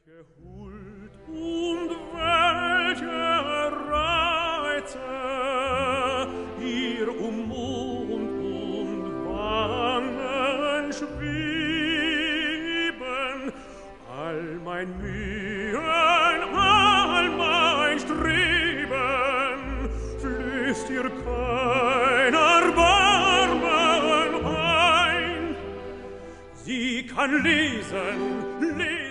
Huld und welche Reize ihr Mund und Wangen schweben, all mein Mühen, all mein Streben, fließt ihr kein Erbarmen ein. Sie kann lesen, lesen,